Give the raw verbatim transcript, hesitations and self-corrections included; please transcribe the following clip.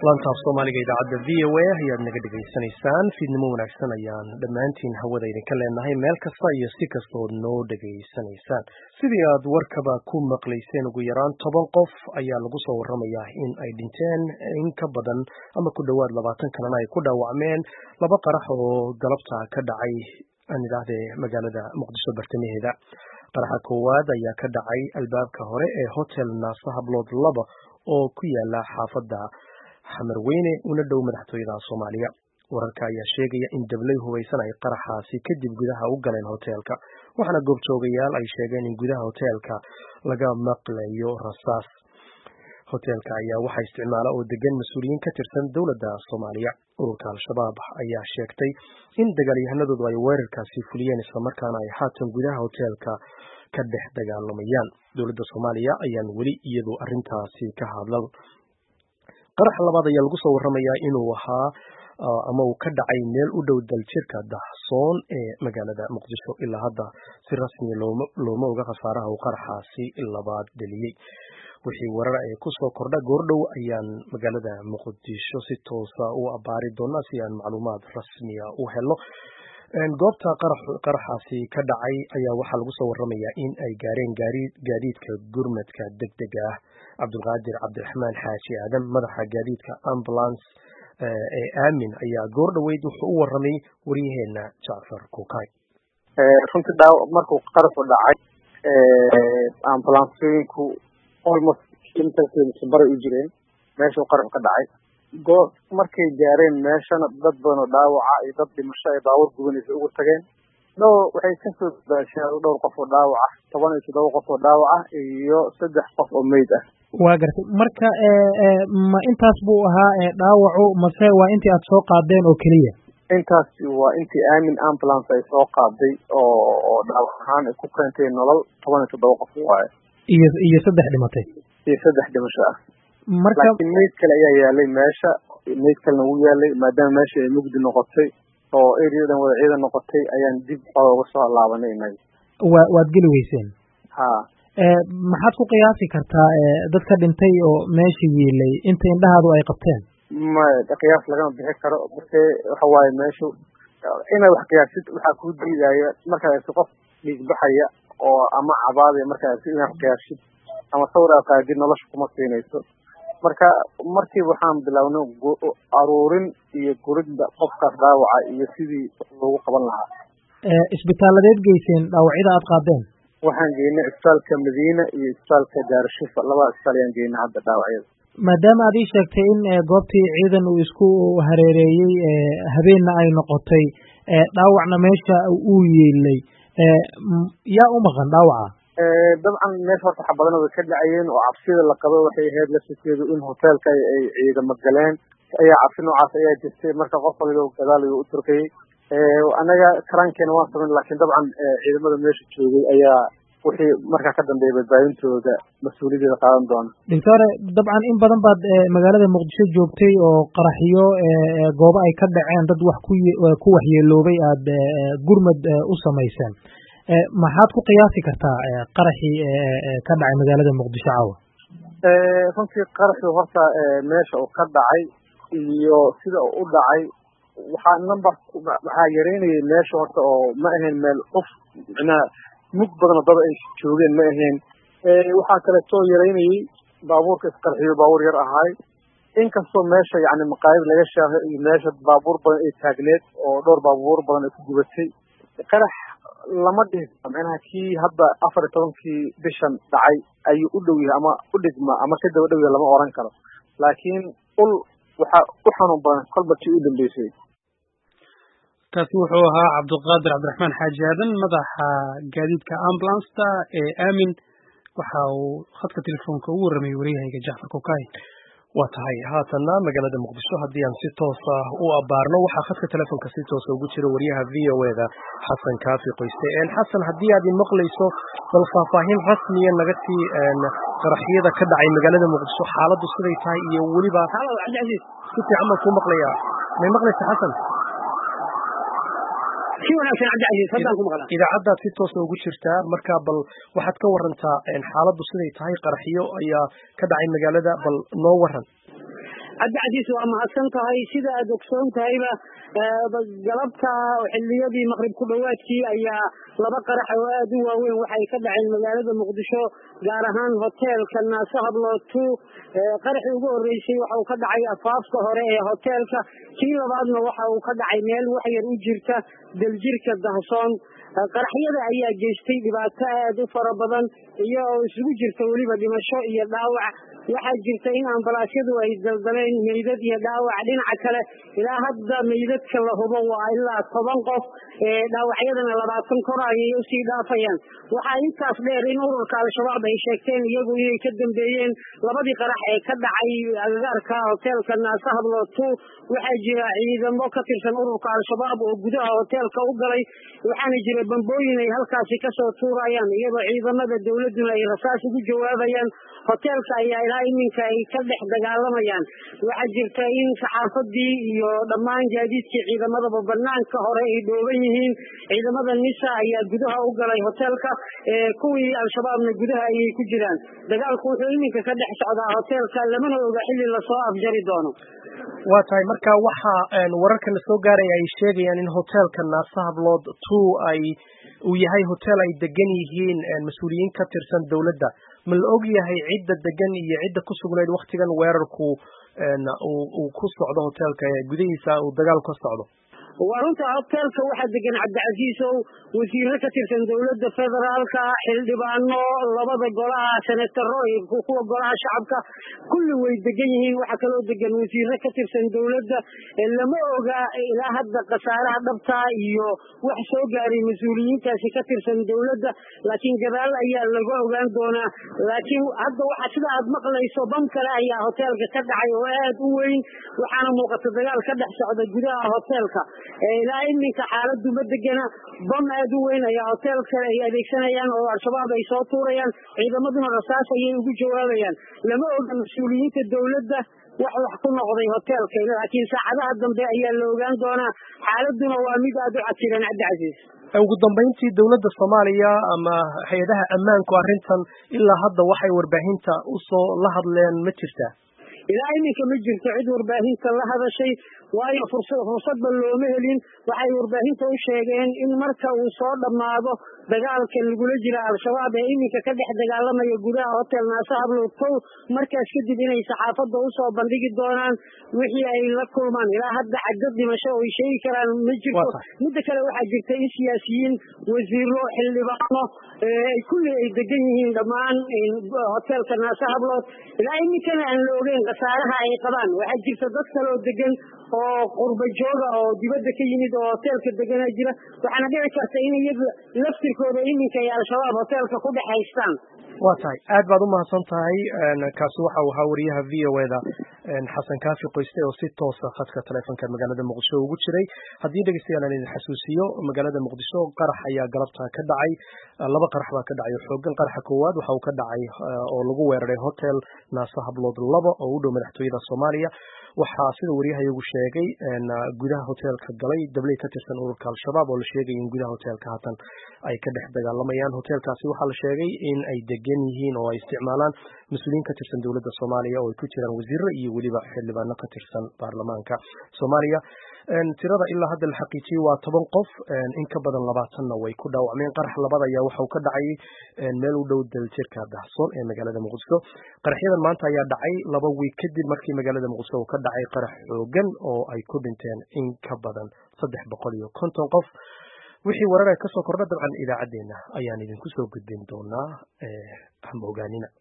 lantaaf Soomaaliga idaacadda V O A ayaad naga dhageysanaysaan fiidnimo wanaagsan ayaan dhammaantiin hawada idinka leenahay meel kasta iyo si kastood noo dhageysanaysaan sidii aad warkaba ku maqlayseen ugu yaraan toban qof ayaa lagu soo warramayaa in ay dhinteen in ka badan ama ku dhowaad labaatan kalena ay ku dhaawacmeen laba qarax oo galabta ka dhacay aan idhaahdee magaalada Muqdisho bartamaheeda qaraxa koowaad ayaa ka dhacay albaabka hore ee hotel Naasa Hablood laba oo ku yaala xaafadda Xamarweyne una dhow madaxtooyada Soomaaliya wararka ayaa sheegaya in dablay hubeysan ay qaraxaasi kadib gudaha u galeen hotelka waxaana goobjoogayaal ay sheegeen in gudaha hotelka laga maqlayo rasaas hotelka ayaa waxa isticmaala oo degan mas'uuliyiin ka tirsan dawladda Soomaaliya ururka Al-Shabaab ayaa sheegtay in dagaalyahanadoodu ay weerarkaasi fuliyeen isla markaana ay haatan gudaha hotelka ka dhex dagaalamayaan dawladda Soomaaliya ayaan weli iyadu arrintaasi ka hadlan qarax labaad ayaa lagu soo warramayaa inuu ahaa ama uu ka dhacay meel u dhow daljirka Dahsoon ee magaalada Muqdisho ilaa hadda si rasmi looma looma oga khasaaraha uu qaraxaasi labaad dhaliyay wixii warar ay ku soo kordha goordhow ayaan magaalada Muqdisho si toos ah u abaari doonaa si aan macluumaad rasmi ah u helo goobta qaraxaasi ka dhacay ayaa waxaa lagu soo warramayaa in ay gaareen gaadiidka gurmadka degdega ah Cabdulqaadir Cabdiraxmaan Xaaji Aadan madaxa gaadiidka ambulance ee Aamin ayaa goor dhaweyd wuxuu u warramay wariyaheena Jaafar Kukay ee runtii daaw markuu qaraxu dhacay ee ambulance-ku almost intaasii bar u jireen meeshuu qaraxu ka dhacay goor markay gaareen meeshana dad badan oo dhaawaca iyo dad dhimasho ay baawar gubanaysa ugu tageen no waxay ka soo daasheen dhowr qof oo dhaawac ah toban iyo toddoba qof oo dhaawac ah iyo saddex qof oo meyd ah waa gartay marka ee ma intaas buu ahaa dhaawacu mase waa intii aad soo qaadeen oo kaliya intaas waa intii Aamin ambulance ay soo qaaday oo dhaawac ahaan ku keentay nolol toban iyo toddoba qof waaye iyo iyo saddex dhimatay iyo saddex dhimasho ah marka meyd kale ayaa yaalay meesha meyd kalena wuu yaalay maadaama meesha ay mugdi noqotay oo area-dan wada ciidan noqotay ayaan dib uga soo laabanay inay waa waad geli weyseen ha ee maxaad ku qiyaasi kartaa dadka dhintay oo meesha yeelay inta indhahaadu ay qabteen ma qiyaas laga bixi karo markay waxa waaye meeshu ina wax qiyaasid waxa ku diidaya marka ay qof dhiig baxaya oo ama cabaade marka ay ina qiyaasid ama sawir qaadid nolosha kuma siinayso marka markii waxaan bilawnay aruurin iyo guridda qofka dhaawaca iyo sidii loogu qaban lahaa ee isbitaaladeed geyseen dhaawacyada aad qaadeen waxaan geynay isbitaalka Madiina iyo isbitaalka Daarshifa laba isbitaal ayaan geynay hadda dhaawacyada maadaama aad ii sheegtay in goobtii ciidan uu isku hareereeyay habeenna ay noqotay dhaawacna meesha uu yeelay yaa u maqan dhaawaca ee dabcan meesha horta xabadana way ka dhacayeen oo cabsida la qabo waxay ahayd la fikiyo in hotelka ay ciidamo galeen ayaa cabsi noocaas ayaa jirtay marka qof waliba gadaal u turkay ee anaga karankeena waan sameyn laakiin dabcan ciidamada meesha joogay ayaa wixii marka ka dambeeyay badbaadintooda mas'uuliyadda qaadan doona doctor dabcan in badan baad magaalada Muqdisho joogtay oo qaraxiyo goobo ay ka dhaceen dad wax ku ku waxyeeloobay aad gurmad u sameeysan ee maxaad ku qiyaasi kartaa qaraxii ka dhacay magaalada Muqdisho caawa ee runtii qaraxii horta meesha uu ka dhacay iyo sida uu u dhacay waxa number waxa yareynay meesha horta oo ma ahayn meel qof ina mug badan dad ay joogeen ma ahayn ee waxa kale soo yareynay baabuurka isqarxiyo baabuur yar ahay inkastoo meesha yaani maqaayad laga shaahay meesha baabuur badan ay taagneed oo dhowr baabuur badan ay ku gubatay qarax lama dhigto macnaha kii hadda afar iyo tobankii bishan dhacay ayuu u dhow yahay ama u dhigma ama ka daba dhow yahay lama oran karo laakiin ul waxa u xanuun badan qalbkii u dambeysay kaasi wuxuu ahaa Cabdulqaadir Cabdiraxmaan Xaaji Aadan madaxa gaadiidka ambulance ee Aamin waxa uu khadka telefoonka ugu warramay wariyahayga Jaafar Kukay waa tahay haatana magaalada Muqdisho haddii aan si toos ah u abaarno waxaa khadka telefoonka si toos ah ugu jira wariyaha V O A da Xasan Kaafi Qoyste een Xasan haddii aad maqlayso bal faahfaahin rasmi ah naga tii qaraxyada ka dhacay magaalada Muqdisho xaaladdu siday tahay iyo waliba si fiican ma ku maqlaya ma maqlaysa Xasan si wanaagsan Cabdi Casiis fadlan ku maqla idaacadda si toos ah ugu jirta marka bal waxaad ka warantaa xaaladdu siday tahay qaraxiyo ayaa ka dhacay magaalada bal noo waran cabdicasiis waa mahadsan tahay sida aad ogsoon tahayba galabta xilliyadii maqrib ku dhowaadkii ayaa laba qarax oo aad u waaweyn waxay ka dhaceen magaalada muqdisho gaar ahaan hoteelka naase hablood two qaraxii ugu horeysay waxa uu ka dhacay afaafka hore ee hoteelka kii labaadna waxa uu ka dhacay meel wax yar u jirta daljirka dahsoon qaraxyada ayaa geystay dhibaato aad u fara badan iyo isugu jirta weliba dhimasho iyo dhaawac waxaa jirta in ambalaasyadu ay daldaleen meydad iyo dhaawac dhinaca kale ilaa hadda meydadka la hubo waa ilaa toban qof dhaawacyadana labaatan kor ayay usii dhaafayaan waxaa intaas dheer in ururka al-shabaab ay sheegteen iyagu inay ka dambeeyeen labadii qarax ee ka dhacay agagaarka hoteelka naase hablood two waxaa jira ciidamo ka tirsan ururka al-shabaab oo gudaha hoteelka u galay waxaana jira bambooyin ay halkaasi kasoo tuurayaan iyadoo ciidamada dowladuna ay rasaas ugu jawaabayaan hoteelka ayaa ilaa iminka ay ka dhex dagaalamayaan waxaa jirta in saxaafadii iyo dhammaan gaadiidkii ciidamadaba banaanka hore ay dhooban yihiin ciidamada nisa ayaa gudaha u galay hoteelka kuwii al-shabaabna gudaha ayay ku jiraan dagaalku wuxuu iminka ka dhex socdaa hoteelka lamana oga xilli lasoo afjari doono waa tahay marka waxa wararkan soo gaaraya ay sheegayaan in hoteelka naase hablood two ay uu yahay hotel ay degan yihiin mas-uuliyiin ka tirsan dowladda ma la og yahay cidda degan iyo cidda ku sugnayd waktigan weerarku uu ku socdo hoteelka gudihiisa uu dagaal ka socdo waa runta hoteelka waxaa degan cabdicasiis ow wasiiro ka tirsan dowladda federaalka xildhibaano labada golaha senataro iyo kuwa golaha shacabka kulli way degan yihiin waxaa kaloo degan wasiiro ka tirsan dowladda lama oga ilaa hadda khasaaraha dhabta iyo wax soo gaaray mas-uuliyiintaasi ka tirsan dowladda laakiin gadaal ayaa laga ogaan doonaa laakiin hadda waxa sida aad maqlayso bam kale ayaa hoteelka ka dhacay oo aad u weyn waxaana muuqata dagaal ka dhex socda gudaha hoteelka ilaa iminka xaaladu ma degana bam aad u weyn ayaa hoteelka ay adeegsanayaan oo al-shabaab ay soo tuurayaan ciidamaduna rasaas ayay ugu jawaabayaan lama oga mas-uuliyiinta dowladda wax wax ku noqday hoteelka laakiin saacadaha dambe ayaa la ogaan doonaa xaaladuna waa mid aad u casiran cabdicasiis ugu dambeyntii dowladda Soomaaliya ama hay'adaha ammaanku arrintan ilaa hadda waxay warbaahinta u soo la hadleen ma jirtaa ilaa iminka ma jirto cid warbaahinta la hadashay waayo fursadba looma helin waxay warbaahinta u sheegeen in marka uu soo dhammaado dagaalka lagula jira al-shabaab ee iminka ka dhex dagaalamaya gudaha hotel naase hablood two markaas kadib inay saxaafadda usoo bandhigi doonaan wixii ay la kulmaan ilaa hadda cadad dhimasho oo ay sheegi karaan ma jirto midda kale waxaa jirta in siyaasiyiin wasiiro xildhibaano kulli ay degan yihiin dhammaan hoteelka naase hablood ilaa iminkana aan la ogeyn khasaaraha ay qabaan waxaa jirta dad kale oo degan oo qurba jooga oo dibadda ka yimid oo hoteelka degana jira waxaana dhici karta in iyaga laftirkooda iminka ay al-shabaab hoteelka ku dhex haystaan waa tahay aad baad u mahadsan tahay kaasi waxa uu ahaa wariyaha v o eda xasan kaafi qoyste oo si toosa khadka taleefonka magaalada muqdisho ugu jiray haddii dhegeystayaal aan idin xasuusiyo magaalada muqdisho qarax ayaa galabta ka dhacay laba qarax baa ka dhacay xoogan qaraxa koowaad waxa uu ka dhacay oo lagu weeraray hotel naase hablood laba oo u dhow madaxtooyada Soomaaliya waxaa sida wariyahayagu sheegay gudaha hoteelka galay dabley ka tirsan ururka al-shabaab oo la sheegay in gudaha hoteelka haatan ay ka dhex dagaalamayaan hoteelkaasi waxaa la sheegay in ay degan yihiin oo ay isticmaalaan mas-uuliyiin ka tirsan dowladda Soomaaliya oo ay ku jiraan wasiiro iyo weliba xildhibaano ka tirsan baarlamaanka Soomaaliya tirada ilaa hadda la xaqiijiyay waa toban qof in ka badan labaatanna way ku dhaawacmeen qarax labada ayaa waxa uu ka dhacay meel u dhow daljirka dahsoon ee magaalada muqdisho qaraxyadan maanta ayaa dhacay laba wiig kadib markii magaalada muqdisho uu ka dhacay qarax xoogan oo ay ku dhinteen in ka badan saddex boqol iyo konton qof wixii warar ay ka soo kordha dabcan idaacadeena ayaan idinku soo gudbin doonaa hamba ogaanina